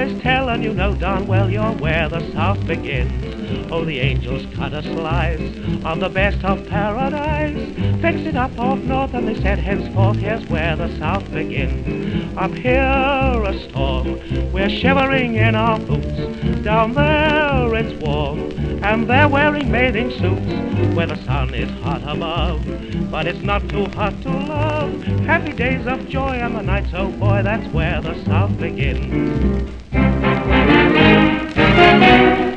boys tellin' you know darn well you're where the South begins. Oh, the angels cut a slice of the best of paradise, fixed it up off north, and they said henceforth here's where the South begins. Up here a storm, we're shivering in our boots. Down there it's warm, and they're wearing bathing suits. Where the sun is hot above, but it's not too hot to love. Happy days of joy and the nights, oh boy, that's where the South begins.